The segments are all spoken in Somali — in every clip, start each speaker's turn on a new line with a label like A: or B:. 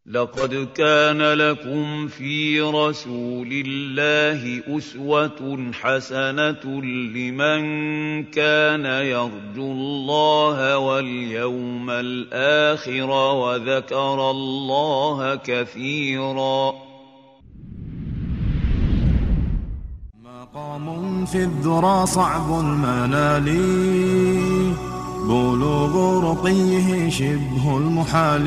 A: لقد كان لكم في رسول الله أسوة حسنة لمن كان يرجو الله واليوم الآخر وذكر الله كثيرا.
B: مقام في الذرى صعب المنال، بلوغ رقيه شبه المحال،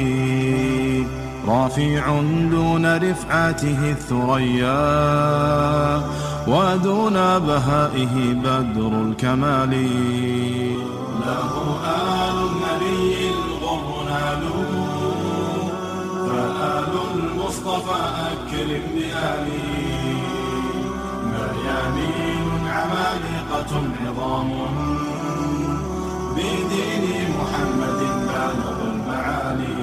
B: رافع دون رفعته الثريا، ودون بهائه بدر الكمال. له آل النبي الغر نالوا، فآل المصطفى أكرم بآله، مريانين عمالقة عظام، بدين محمد بالغ المعالي.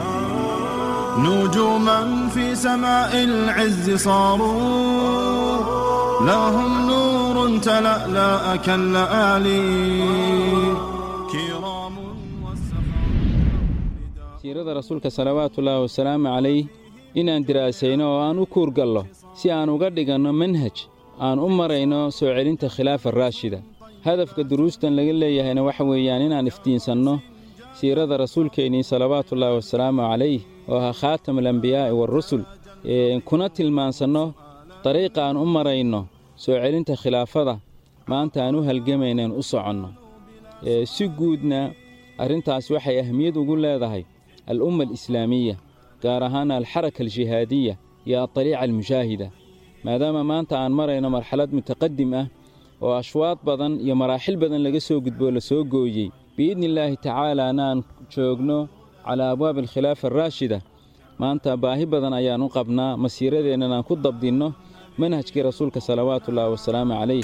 B: نجوما في سماء العز صاروا، لهم نور تلألأ كاللآلي، كرام
C: siirada rasuulka salawaatullaahi wasalaamu calayh inaan diraasayno oo aan u kuurgallo si aan uga dhiganno manhaj aan u marayno soo celinta khilaafa raashida. hadafka duruustan laga leeyahayna waxa weeyaan inaan iftiinsanno siirada rasuulkeennii salawaatullaahi wasalaamu calayh oo ahaa khaatamulambiyaa'i waarusul, kuna tilmaansanno dariiqa aan u marayno soo celinta khilaafada maanta aan u halgamaynaen u soconno. si guudna arrintaas waxay ahmiyad ugu leedahay al'umma alislaamiya, gaar ahaan alxaraka aljihaadiya iyo adariica almushaahida, maadaama maanta aan marayno marxalad mutaqadim ah oo ashwaad badan iyo maraaxil badan laga soo gudboo la soo gooyey. biidnillaahi tacaalaana aan joogno calaa abwaabi alkhilaafa araashida. maanta baahi badan ayaan u qabnaa masiiradeennan aan ku dabdinno manhajkii rasuulka salawaatullaahi wasalaamu calayh.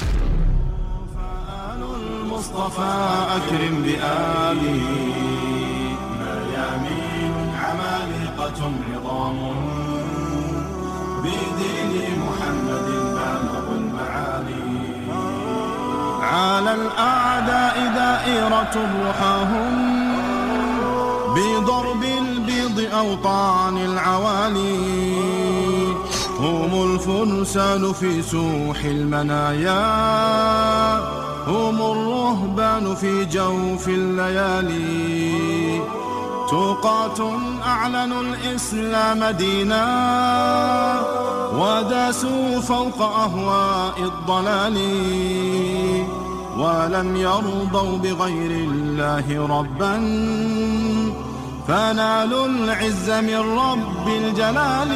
B: على الأعداء دائرة رحاهم، بضرب البيض أوطان العوالي، هم الفرسان في سوح المنايا، هم الرهبان في جوف الليالي، توقات أعلنوا الإسلام دينا، وداسوا فوق أهواء الضلال، ولم يرضوا بغير الله ربا، فنالوا العز من رب الجلال.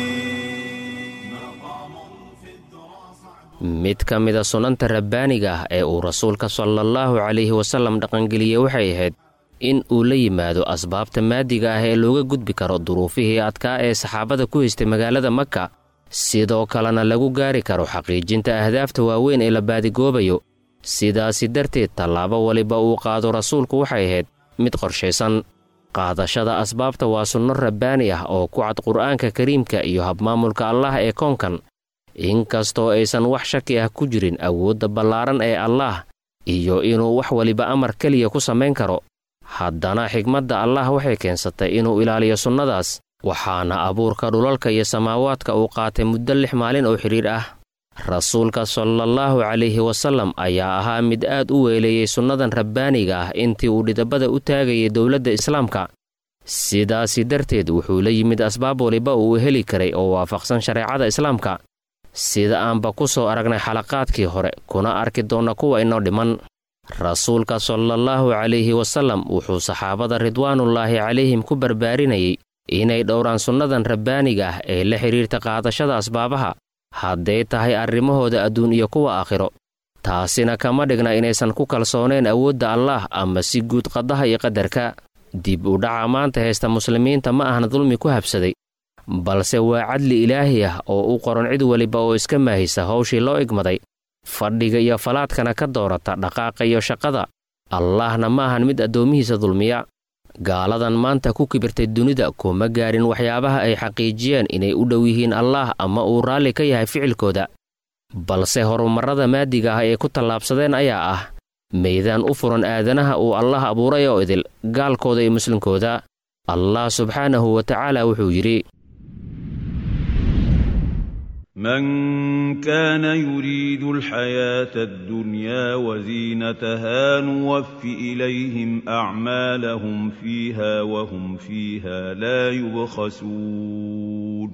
D: mid ka mida sunanta rabbaaniga ah ee uu rasuulka sallallahu calayhi wasallam dhaqangeliyey waxay ahayd in uu la yimaado asbaabta maadiga ah ee looga gudbi karo duruufihii adkaa ee saxaabada ku haystay magaalada Makka, sidoo kalena lagu gaari karo xaqiijinta ahdaafta waaweyn ee la baadigoobayo. sidaasi darteed tallaabo waliba uu qaado rasuulku waxay ahayd mid qorshaysan. qaadashada asbaabta waa sunno rabbaani ah oo ku cad qur'aanka kariimka iyo habmaamulka Allah ee koonkan. inkastoo aysan wax shaki ah ku jirin awoodda ballaaran ee Allah iyo inuu wax waliba amar keliya ku samayn karo, haddana xigmadda Allah waxay keensatay inuu ilaaliyo sunnadaas, waxaana abuurka dhulalka iyo samaawaadka uu qaatay muddo 6 maalin oo xiriir ah. rasuulka sallallahu calayhi wasallam ayaa ahaa mid aad u weeleeyey sunnadan rabbaaniga ah intii uu dhidabada u taagayay dowladda islaamka. sidaasi darteed wuxuu la yimid asbaab waliba uu heli karay oo waafaqsan shareecada islaamka, sida aanba ku soo aragnay xalaqaadkii hore kuna arki doonna kuwa inoo dhiman. rasuulka sallallahu calayhi wasallam wuxuu saxaabada ridwaanullaahi calayhim ku barbaarinayay inay dhowraan sunnadan rabbaaniga ah ee la xidhiirta qaadashada asbaabaha, hadday tahay arrimahooda adduun iyo kuwa aakhiro. taasina kama dhigna inaysan ku kalsooneen awoodda Allah ama si guud qadaha iyo qadarka. dib u dhaca maanta haysta muslimiinta ma ahna dulmi ku habsaday, balse waa cadli ilaahi ah oo u qoran cid waliba oo iska maahisa hawshii loo igmaday, fadhiga iyo falaadkana ka doorata dhaqaaqa iyo shaqada. allahna ma ahan mid addoomihiisa dulmiya. gaaladan maanta ku kibirtay dunida kuma gaarin waxyaabaha ay xaqiijiyeen inay u dhow yihiin Allah ama uu raalli ka yahay ficilkooda, balse horumarrada maadiga ah ee ku tallaabsadeen ayaa ah meydaan u furan aadanaha uu Allah abuuray oo idil, gaalkooda iyo muslimkooda. allah subxaanahu wa tacaala wuxuu yidhi:
A: من كان يريد الحياة الدنيا وزينتها نوف إليهم أعمالهم فيها وهم فيها لا يبخسون.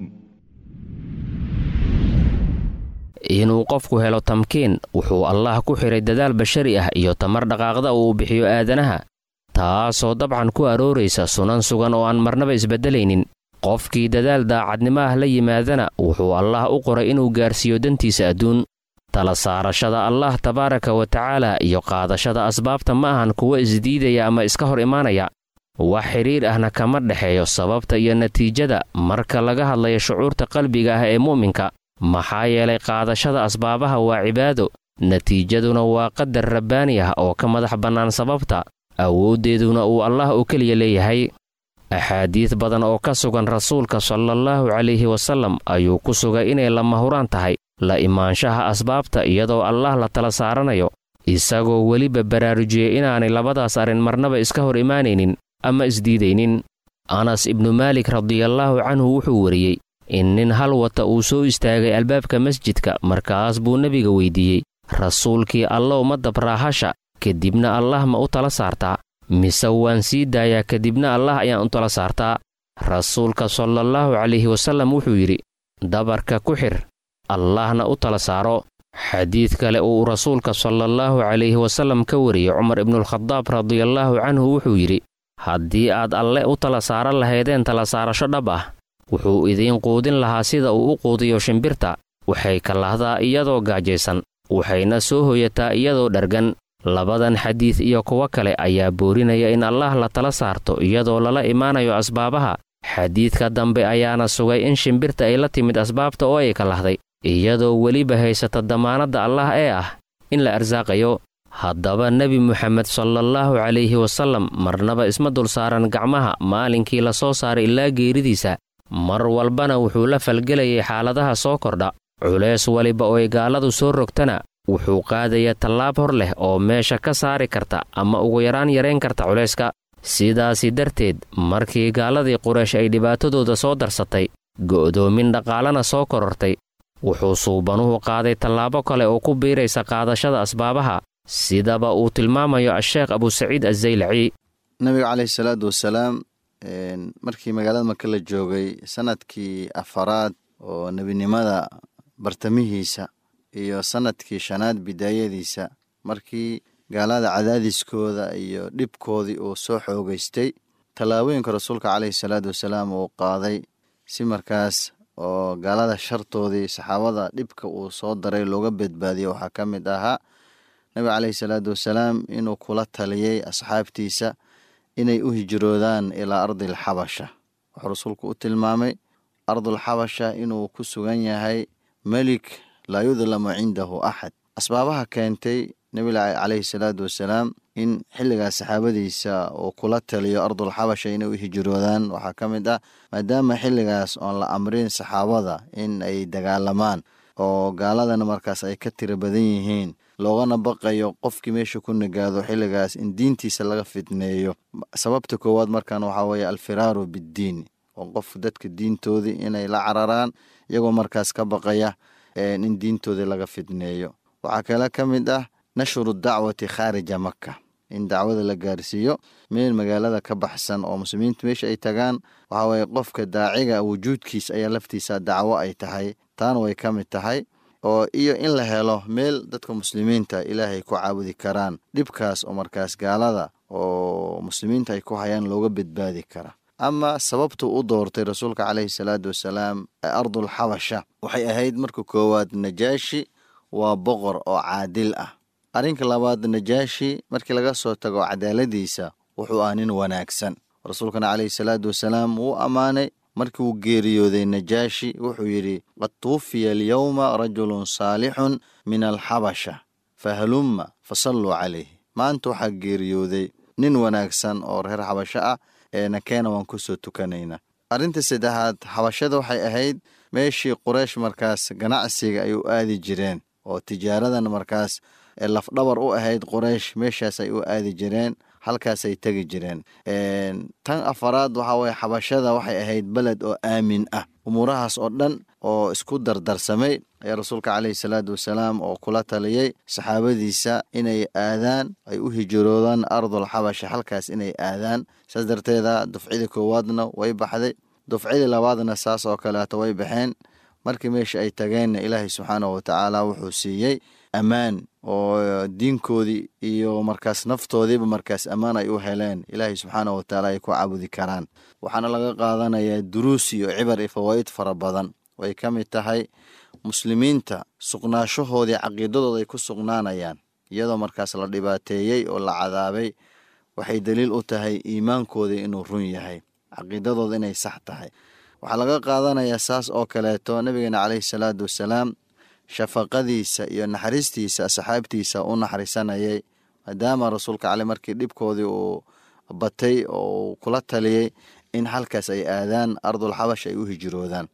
D: inuu qofku helo tamkiin wuxuu allah ku xidhay dadaal bashari ah iyo tamar dhaqaaqda uu bixiyo aadanaha, taasoo dabcan ku arooraysa sunan sugan oo aan marnaba isbeddelaynin. qofkii dadaal daacadnimo ah la yimaadana wuxuu allah u qoray inuu gaarsiiyo dantiisa adduun. tala saarashada allah tabaaraka wa tacaala iyo qaadashada asbaabta ma ahan kuwa isdiidaya ama iska hor imaanaya. wax xidhiir ahna kama dhexeeyo sababta iyo natiijada marka laga hadlayo shucuurta qalbiga ah ee mu'minka, maxaa yeelay qaadashada asbaabaha waa cibaado, natiijaduna waa qadar rabbaani ah oo ka madax bannaan sababta, awooddeeduna uu allah oo keliya leeyahay. axaadiid badan oo ka sugan rasuulka sallallahu calayhi wasallam ayuu ku sugay inay lama huraan tahay la imaanshaha asbaabta iyadoo allah la tala saaranayo, isagoo weliba baraarujiyey inaanay labadaas arrin marnaba iska hor imaanaynin ama isdiidaynin. anas ibnu maalik radiyallaahu canhu wuxuu wariyey in nin hal wata uu soo istaagay albaabka masjidka, markaas buu nebiga weyddiiyey: rasuulkii allow ma dabraa hasha kadibna allah ma u tala saartaa, mise waan sii daayaa kadibna allah ayaan u tala saartaa? rasuulka sallallahu calayhi wasallam wuxuu yidhi: dabarka ku xir, allahna u tala saaro. xadiid kale uu rasuulka sallallahu calayhi wasallam ka wariyey cumar ibnuulkhadaab radiyallaahu canhu wuxuu yidhi: haddii aad alle u tala saaran lahaydeen tala saarasho dhab ah, wuxuu idiin quudin lahaa sida uu u quudiyo shimbirta. waxay ka lahdaa iyadoo gaajaysan, waxayna soo hoyataa iyadoo dhargan. labadan xadiid iyo kuwo kale ayaa boorinaya in allah la tala saarto iyadoo lala imaanayo asbaabaha. xadiidka dambe ayaana sugay in shimbirta ay la timid asbaabta oo ay ka lahday, iyadoo weliba haysata damaanadda allah ee ah in la arsaaqayo. haddaba nebi muxamed sallallahu calayhi wasallam marnaba isma dul saaran gacmaha maalinkii la soo saaray ilaa geeridiisa. mar walbana wuxuu la falgelayay xaaladaha soo kordha. culays waliba oo ay gaaladu soo rogtana wuxuu qaadaya tallaab hor leh oo meesha ka saari karta ama ugu yaraan yarayn karta culayska. sidaasi darteed markii gaaladii quraysh ay dhibaatadooda soo darsatay, go'doomin dhaqaalana soo korortay, wuxuu suubanuhu qaaday tallaabo kale oo ku biiraysa qaadashada asbaabaha, sidaba uu tilmaamayo asheekh abusaciid azzaylaci.
E: nabiga calayhi salaatu wasalaam markii magaalada maka la joogay sanadkii 4 oo nebinimada bartamihiisa iyo sanadkii 5 bidaayadiisa, markii gaalada cadaadiskooda iyo dhibkoodii uu soo xoogaystay, tallaabooyinka rasuulka calayhi salaatu wasalaam uu qaaday si markaas oo gaalada shartoodii saxaabada dhibka uu soo daray looga badbaadiyo waxaa ka mid ahaa nabiga calayhi salaatu wasalaam inuu kula taliyey asxaabtiisa inay u hijroodaan ilaa ardilxabasha. wuxuu rasuulku u tilmaamay ardulxabasha inuu ku sugan yahay melik laa yudlamu cindahu axad. asbaabaha keentay nabiga calayhi salaatu wasalaam in xilligaas saxaabadiisa uu kula taliyo ardulxabasha inay u hijroodaan waxaa ka mid ah maadaama xilligaas oon la amrin saxaabada in ay dagaalamaan oo gaaladana markaas ay ka tiro badan yihiin, loogana baqayo qofkii meesha ku nagaado xilligaas in diintiisa laga fitneeyo. sababta koowaad markaan waxaa weeye alfiraaru biddiin, oo qof dadka diintoodii inay la cararaan iyagoo markaas ka baqaya in diintoodii laga fitneeyo. waxaa kale ka mid ah nashru dacwati khaarija maka, in dacwada la gaarsiiyo meel magaalada ka baxsan oo muslimiintu meesha ay tagaan. waxaa weeye qofka daaciga wujuudkiis ayaa laftiisa dacwo ay tahay, taana way ka mid tahay. oo iyo in la helo meel dadka muslimiinta ilaahay ku caabudi karaan, dhibkaas oo markaas gaalada oo muslimiinta ay ku hayaan looga badbaadi kara. ama sababtu u doortay rasuulka calayhi salaatu wasalaam ardulxabasha waxay ahayd marka koowaad najaashi waa boqor oo caadil ah. arrinka labaad, najaashi markii laga soo tago cadaaladiisa wuxuu ah nin wanaagsan. rasuulkana calayhi salaatu wasalaam wuu ammaanay markii uu geeriyooday najaashi, wuxuu yidhi: qad tuwfiya alyawma rajulun saalixun min alxabasha fahalumma fasalluu calayh. maanta waxaa geeriyooday nin wanaagsan oo reer xabasho ah, keena waan ku soo tukanaynaa. arrinta saddexaad, xabashada waxay ahayd meeshii quraysh markaas ganacsiga ay u aadi jireen, oo tijaaradan markaas lafdhabar u ahayd quraysh, meeshaas ay u aadi jireen. halkaasay tegi jireen. tan afaraad waxaa waye xabashada waxay ahayd beled oo aamin ah. umuurahaas oo dhan oo isku dardarsamay ayaa rasuulka calayhi salaatu wasalaam oo kula taliyey saxaabadiisa inay aadaan, ay u hijroodaan ardul xabasha, halkaas inay aadaan. saas darteeda dufcidii koowaadna way baxday, dufcidii labaadna saas oo kaleeto way baxeen. markii meesha ay tageenna ilaahay subxaanahu watacaala wuxuu siiyey ammaan oo diinkoodii iyo markaas naftoodiiba markaas ammaan ay u heleen. ilaahay subxaanahu watacaala ay ku caabudi karaan. waxaana laga qaadanayaa duruus iyo cibar iyo fawaa'id fara badan. way ka mid tahay muslimiinta sugnaashahoodii caqiidadooda ay ku sugnaanayaan iyadoo markaas la dhibaateeyey oo la cadaabay. waxay daliil u tahay iimaankoodii inuu run yahay, caqiidadooda inay sax tahay. waxaa laga qaadanayaa saas oo kaleeto nabigeena calayhi salaatu wasalaam shafaqadiisa iyo naxariistiisa asxaabtiisa u naxariisanayay, maadaama rasuulka cali markii dhibkoodii uu batay oo uu kula taliyey in halkaas ay aadaan ardul xabash ay u hijroodaan,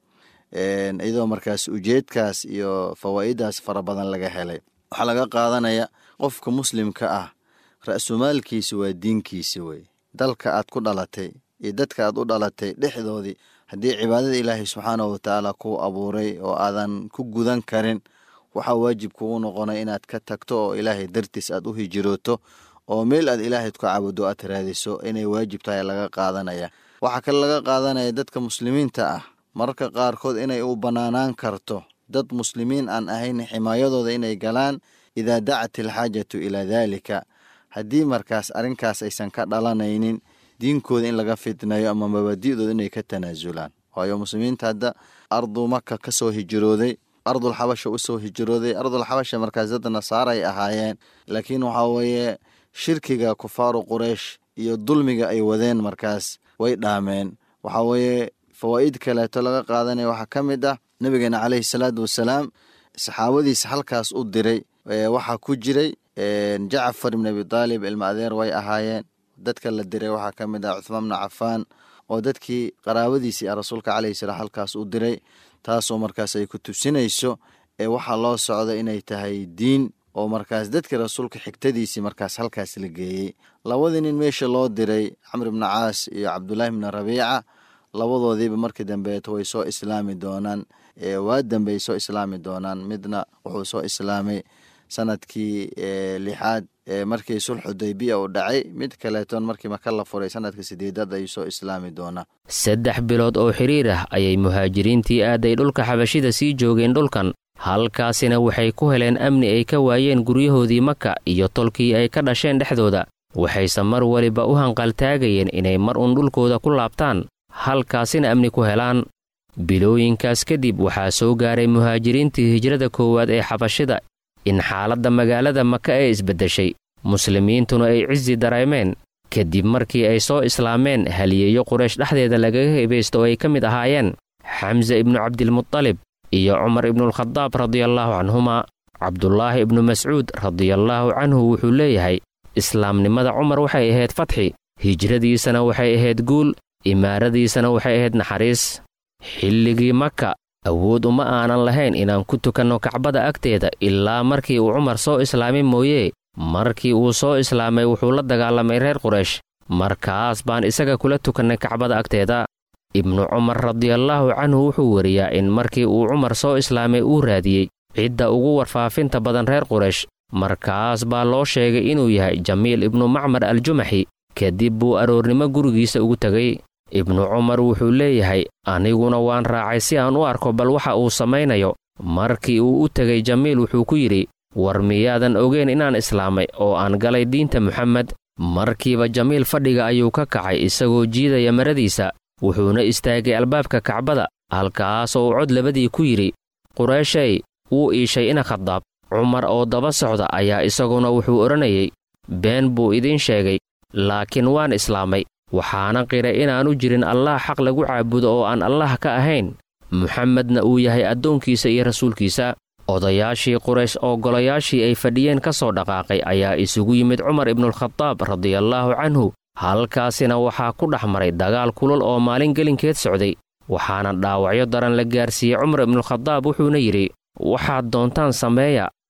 E: iyadoo markaas ujeedkaas iyo fawaa'idaas fara badan laga helay. waxaa laga qaadanaya qofka muslimka ah ra'sumaalkiisa waa diinkiisa wey. dalka aad ku dhalatay iyo dadka aad u dhalatay dhexdoodii haddii cibaadada ilaahay subxaanahu watacaala kuu abuuray oo aadan ku gudan karin, waxaa waajib kugu noqonay inaad ka tagto oo ilaahay dartiis aad u hijrooto oo meel aad ilaahay ku caabudo aad raadiso inay waajib tahay laga qaadanaya. waxaa kale laga qaadanaya dadka muslimiinta ah mararka qaarkood inay u banaanaan karto dad muslimiin aan ahayn ximaayadooda inay galaan idaa dacat ilxaajatu ilaa daalika, haddii markaas arrinkaas aysan ka dhalanaynin diinkooda in laga fitnayo ama mabaadi'dooda inay ka tanaasulaan. waayo muslimiinta hadda ardu maka ka soo hijrooday, ardul xabasha u soo hijrooday. ardul xabasha markaas dad nasaara ay ahaayeen, laakiin waxaa weeye shirkiga kufaaru quraysh iyo dulmiga ay wadeen markaas way dhaameen. waxaa weeye fawaa'id kaleeto laga qaadanaya waxaa ka mid ah nabigeena calayhi salaatu wasalaam saxaabadiisa halkaas u diray. waxaa ku jiray jacfar ibn abi taalib ilma adeer way ahaayeen. dadka la diray waxaa ka mid ah cuthmaan ibnu cafaan oo dadkii qaraabadiisii rasuulka calayhi salaam halkaas u diray, taasoo markaas ay ku tusinayso waxaa loo socda inay tahay diin oo markaas dadkii rasuulka xigtadiisii markaas halkaas la geeyey. labadii nin meesha loo diray camr ibnu caas iyo cabdullaahi ibnu rabiica, labadoodiiba markii dambeeto way soo islaami doonaan. waa dambey soo islaami doonaan. midna wuxuu soo islaamay sanadkii 6 markii sulx xudaybiya uu dhacay, mid kaleeton markii maka la furay sanadka 8 ayuu soo islaami doonaa.
D: 3 bilood oo xiriir ah ayay muhaajiriintii aaday dhulka xabashida sii joogeen dhulkan, halkaasina waxay ku heleen amni ay ka waayeen guryahoodii maka iyo tolkii ay ka dhasheen dhexdooda. waxayse mar waliba u hanqaltaagayeen inay mar uun dhulkooda ku laabtaan, halkaasina amni ku helaan. bilooyinkaas kadib waxaa soo gaaray muhaajiriintii hijrada koowaad ee xabashida in xaaladda magaalada maka ay isbeddeshay, muslimiintuna ay cizi dareemeen kadib markii ay soo islaameen haliyeeyo quraysh dhexdeeda lagaga hebaysto oo ay ka mid ahaayeen xamse ibnu cabdilmutalib iyo cumar ibnualkhadaab radiallaahu canhumaa. cabdulaahi ibnu mascuud radiallaahu canhu wuxuu leeyahay islaamnimada cumar waxay ahayd fatxi, hijradiisana waxay ahayd guul, imaaradiisana waxay ahayd naxariis. xilligii maka awood uma aanan lahayn inaan ku tukanno kacbada agteeda ilaa markii uu cumar soo islaamay mooyee. markii uu soo islaamay wuxuu la dagaalamay reer quraysh, markaas baan isaga kula tukannay kacbada agteeda. ibnu cumar radiallaahu canhu wuxuu weriyaa in markii uu cumar soo islaamay uu raadiyey cidda ugu warfaafinta badan reer quraysh, markaas baa loo sheegay inuu yahay jamiil ibnu macmar aljumaxi. kadib buu aroornimo gurigiisa ugu tegay. ibnu cumar wuxuu leeyahay aniguna waan raacay si aan u arko bal waxa uu samaynayo. markii uu u tegay jamiil wuxuu ku yidhi, war miyaadan ogeyn inaan islaamay oo aan galay diinta muxamed? markiiba jamiil fadhiga ayuu ka kacay isagoo jiidaya maradiisa, wuxuuna istaagay albaabka kacbada, halkaasoo uu cod labadii ku yidhi, qurayshay wuu iishay ina khadaab. cumar oo daba socda ayaa isaguna wuxuu odhanayay, been buu idiin sheegay, laakiin waan islaamay, waxaana qiray inaanu jirin allaah xaq lagu caabudo oo aan allaah ka ahayn, muxamedna uu yahay addoonkiisa iyo rasuulkiisa. odayaashii quraysh oo golayaashii ay fadhiyeen ka soo dhaqaaqay ayaa isugu yimid cumar ibnualkhadaab radiallaahu canhu, halkaasina waxaa ku dhex maray dagaal kulul oo maalin gelinkeed socday, waxaana dhaawacyo daran la gaarsiiyey cumar ibnualkhadaab. wuxuuna yidhi, waxaad doontaan sameeya,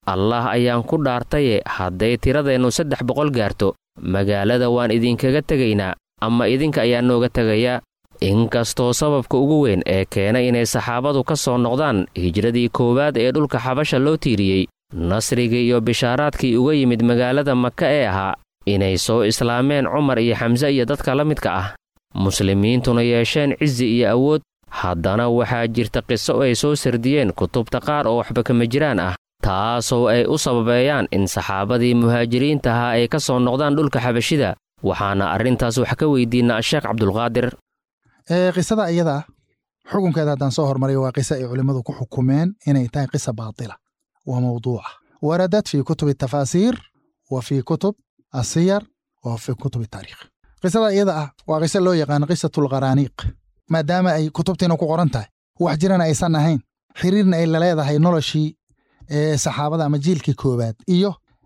D: allah ayaan ku dhaartaye hadday tiradeennu 300 gaarto magaalada waan idinkaga tegaynaa ama idinka ayaa nooga tegayaa. inkastoo sababka ugu weyn ee keenay inay saxaabadu ka soo noqdaan hijradii koowaad ee dhulka xabasha loo tiiriyey nasrigii iyo bishaaraadkii uga yimid magaalada maka ee ahaa inay soo islaameen cumar iyo xamse iyo dadka la midka ah, muslimiintuna yeesheen cizi iyo awood, haddana waxaa jirta qiso ay soo sardiyeen kutubta qaar oo waxba kama jiraan ah, taasoo ay u sababeeyaan in saxaabadii muhaajiriinta ahaa ay ka soo noqdaan dhulka xabashida. waxaana arrintaas wax ka weydiinaa sheekh cabdulqaadir.
F: qisada iyada xukunkeeda haddaan soo hormariyo waa qiso ay culimmadu ku xukumeen inay tahay qisa baatila wa mawduuca waradat fii kutubi tafaasiir wa fii kutub asiyar wa fii kutub taariikh. qisada iyada waa qiso loo yaqaan qisatulqaraaniiq maadaama ay kutubtiina ku qoran tahay, wax jirana aysan ahayn, xiriirna ay la leedahay noloshii saxaabada ama jiilkii koowaad iyo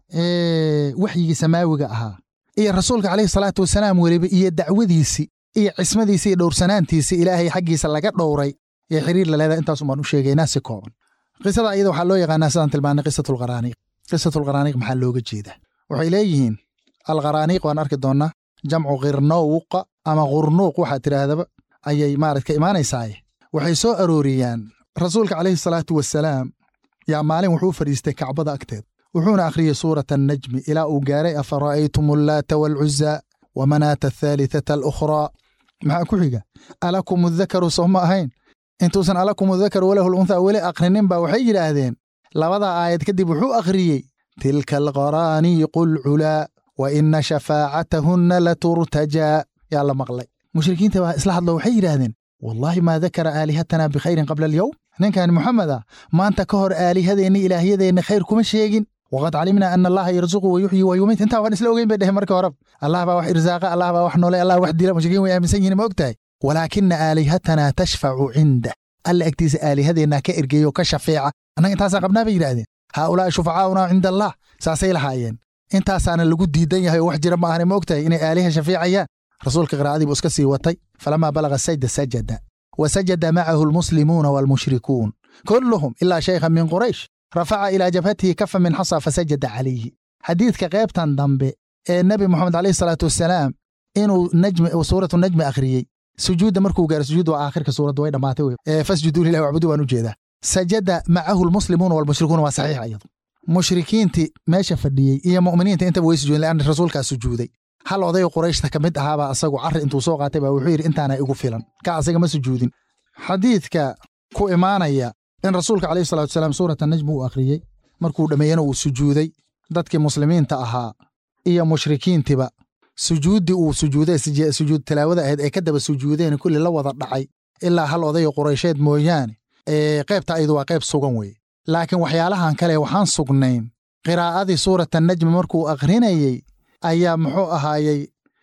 F: waxyigii samaawiga ahaa iyo rasuulka calayhi salaatu wasalaam weliba iyo dacwadiisii iyo cismadiisii iyo dhowrsanaantiisii ilaahay xaggiisa laga dhowray ee xiriir la leedahay. intaas umaan u sheegaynaa si kooban. qisada iyada waxaa loo yaqaanaa sidaan tilmaanay qisatulqaraaniiq. qisatulqaraaniiq maxaa looga jeedaa? waxay leeyihiin alqaraaniiq waan arki doonnaa, jamcu qirnowqa ama qurnuuq waxaa tidhaahdaba ayay ka imaanaysaaye. waxay soo arooriyaan rasuulka calayhi salaatu wasalaam yaa maalin wuxuu fadhiistay kacbada agteed, wuxuuna akhriyey suurata annajmi ilaa uu gaaray afara'aytum allaata waalcuzaa wa manaata athaalithata alukhraa. maxaa ku xiga? alakum adakaru soo ma ahayn? intuusan alakum adakaru walahu lunthaa weli akhrinin baa waxay yidhaahdeen labadaa aayad kadib wuxuu akhriyey tilka alqaraaniiqu alculaa wa ina shafaacatahunna laturtajaa. yaa la maqlay. mushrikiinta baa isla hadlo waxay yidhaahdeen wallaahi maa dakara aalihatanaa bikhayrin qabla alyowm. ninkan muxameda maanta ka hor aalihadeenni ilaahyadeenna khayr kuma sheegin. waqad calimnaa ana allaha yarzuqu wa yuxyi wa yumiit. intaa waan isla ogeyn bay dheheen marka horeba. allah baa wax irsaaqa, allah baa wax noole, allah wax dila. mushrikiin way aaminsan yihiin ma og tahay. walaakina aalihatanaa tashfacu cinda. alla agtiisa aalihadeennaa ka ergeeyo ka shafeeca. annaga intaasaan qabnaa bay yidhaahdeen. haaulaa'i shufacaaunaa cinda allah. saasay lahaayeen. intaasaana lagu diidan yahay oo wax jira ma ahane ma og tahay inay aaliha shafeecayaan. rasuulka qiraa'adii buu iska sii watay. falamaa balaga sajda sajada wa sajada macahu almuslimuuna waalmushrikuun kulluhum ilaa shaykhan min quraysh rafaca ilaa jabhatihi kafa min xasa fasajada calayhi. xadiidka qaybtan dambe ee nebi moxamed calayhi salaatu wasalaam inuu suuratu najmi akhriyey, sujuudda markuu gaaro, sujuud waa aakhirka suuradda way dhammaatay wey, fasjuduu lillahi wacbudu waan u jeedaa. sajada macahu almuslimuuna waalmushrikuuna waa saxiix iyadu. mushrikiintii meesha fadhiyey iyo mu'miniinta intaba way sujuudeen leanna rasuulkaa sujuuday. hal odayo qurayshta ka mid ahaabaa asagu carri intuu soo qaatay baa wuxuu yidhi intaana igu filan, ka asaga ma sujuudin. xadiidka ku imaanaya in rasuulka calayhi salatu wasalaam suurata najmi uu akhriyey markuu dhammeeyena uu sujuuday, dadkii muslimiinta ahaa iyo mushrikiintiba sujuuddii uu sujuuday sujuud tilaawada ahayd ay ka daba sujuudeen kulli la wada dhacay ilaa hal odayo quraysheed mooyaane. qaybta ayadu waa qayb sugan weye. laakiin waxyaalahan kale waxaan sugnayn qiraa'adii suurata najmi markuu akhrinayey ayaa muxuu ahaayey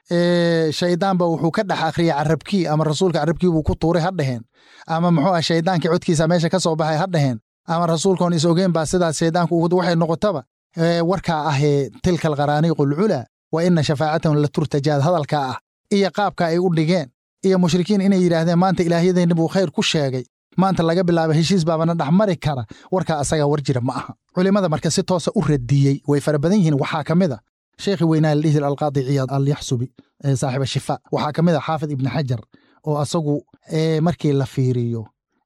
F: shayddaanba wuxuu ka dhex akhriyey carabkii, ama rasuulka carabkii buu ku tuuray ha dheheen, ama muxuu aha shayddaankii codkiisa meesha ka soo baxay ha dheheen, ama rasuulkoon is ogeen baa sidaas shayddaanku waxay noqotaba warkaa ahee tilka alqaraaniiqu alculaa wa ina shafaacatahum laturtajaad hadalkaa ah iyo qaabka ay u dhigeen iyo mushrikiin inay yidhaahdeen maanta ilaahyadeenni buu khayr ku sheegay, maanta laga bilaabo heshiis baabana dhex mari kara. warkaa asagaa war jira ma aha. culimmada marka si toosa u radiyey way fara badan yihiin. waxaa ka mid a sheekhi weynaa la dhihi jira alqaadi ciyaad alyaxsubi saaxiba shifaa. waxaa ka mid a xaafid ibni xajar oo asagu markii la fiiriyo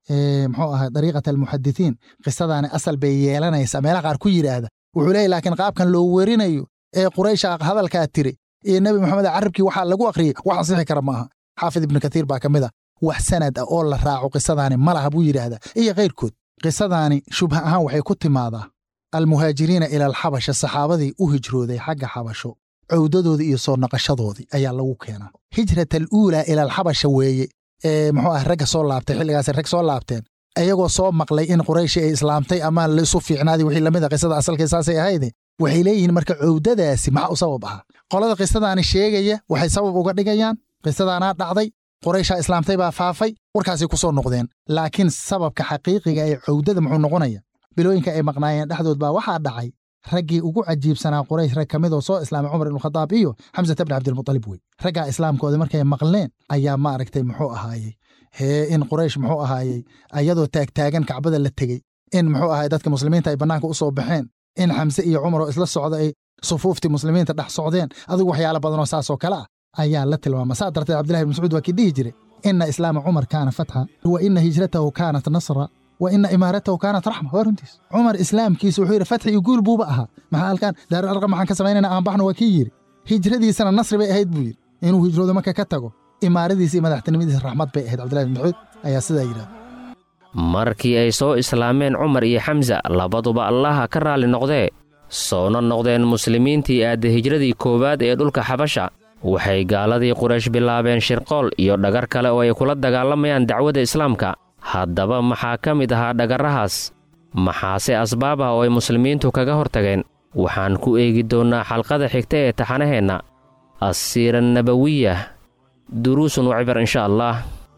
F: muxuu ahaa dariiqat almuxadithiin qisadaani asal bay yeelanaysaa meelaha qaar ku yidhaahda. wuxuu leeyahy laakiin qaabkan loo werinayo ee quraysha hadalkaa tiri iyo nebi moxamed carabkii waxaa lagu akhriyey wax ansixi kara ma aha. xaafid ibnu kathiir baa ka mid a wax sanad ah oo la raaco qisadaani ma laha buu yidhaahdaa iyo kayrkood. qisadaani shubha ahaan waxay ku timaadaa almuhaajiriina ila alxabasha, saxaabadii u hijrooday xagga xabasho cowdadoodii iyo soo naqashadoodii ayaa lagu keenaa. hijrat aluulaa ila alxabasha weeye muxuu ah ragga soo laabtay xilligaas rag soo laabteen ayagoo soo maqlay in qurayshi ay islaamtay ama laisu fiicnaadii wixii lamid a qisada asalkii saasay ahayde. waxay leeyihiin marka cowdadaasi maxaa u sabab ahaa? qolada qisadaani sheegaya waxay sabab uga dhigayaan qisadaanaa dhacday, qurayshaa islaamtay baa faafay, warkaasay ku soo noqdeen. laakiin sababka xaqiiqiga ee cowdada muxuu noqonaya? bilooyinka ay maqnaayeen dhexdood baa waxaa dhacay raggii ugu cajiibsanaa quraysh rag ka mid oo soo islaamay cumar ibnukhadaab iyo xamsata bni cabdilmutalib wey. raggaa islaamkooda markay maqleen ayaa maaragtay muxuu ahaayey in quraysh muxuu ahaayey ayadoo taagtaagan kacbada la tegey, in muxuu ahaay dadka muslimiinta ay bannaanka u soo baxeen, in xamse iyo cumar oo isla socda ay sufuuftii muslimiinta dhex socdeen adigu waxyaalo badan oo saas oo kale ah ayaa la tilmaama saa darteed cabdillahi ibn mascuud waa kii dhihi jiray ina islaama cumar kaana fatxa wa ina hijratahu kaanat nasra wa ina imaaratahu kaanat raxma waa runtiis cumar islaamkiisa wuxuu yidhi fatxi iyo guul buuba ahaa maxaa halkaan daarul arqam maxaan ka samaynayna aan baxno waa kii yidhi hijradiisana nasri bay ahayd buu yidhi inuu hijroodo marka ka tago imaaradiisa iyo madaxtinimadiisa raxmad bay ahayd cabdillahi ibn mascuud ayaa sidaa yidhahda
D: markii ay soo islaameen cumar iyo xamsa labaduba allaha ka raalli noqdee soona noqdeen muslimiintii aadda hijradii koowaad ee dhulka xabasha waxay gaaladii quraysh bilaabeen shirqool iyo dhagar kale oo ay kula dagaalamayaan dacwadda islaamka haddaba maxaa ka mid ahaa dhagarrahaas maxaase asbaab ah oo ay muslimiintu kaga hortageen waxaan ku eegi doonnaa xalqada xigta ee taxanaheenna assiira nabawiya duruusun wa cibar insha allah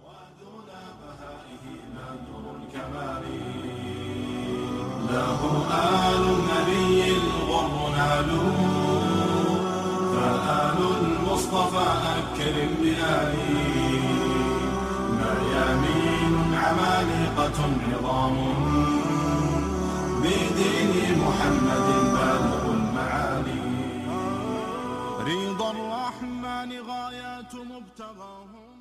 B: أكرم بآلي مريامين عمالقة عظام بدين محمد بالغ المعالي رضا الرحمن غايات مبتغاهم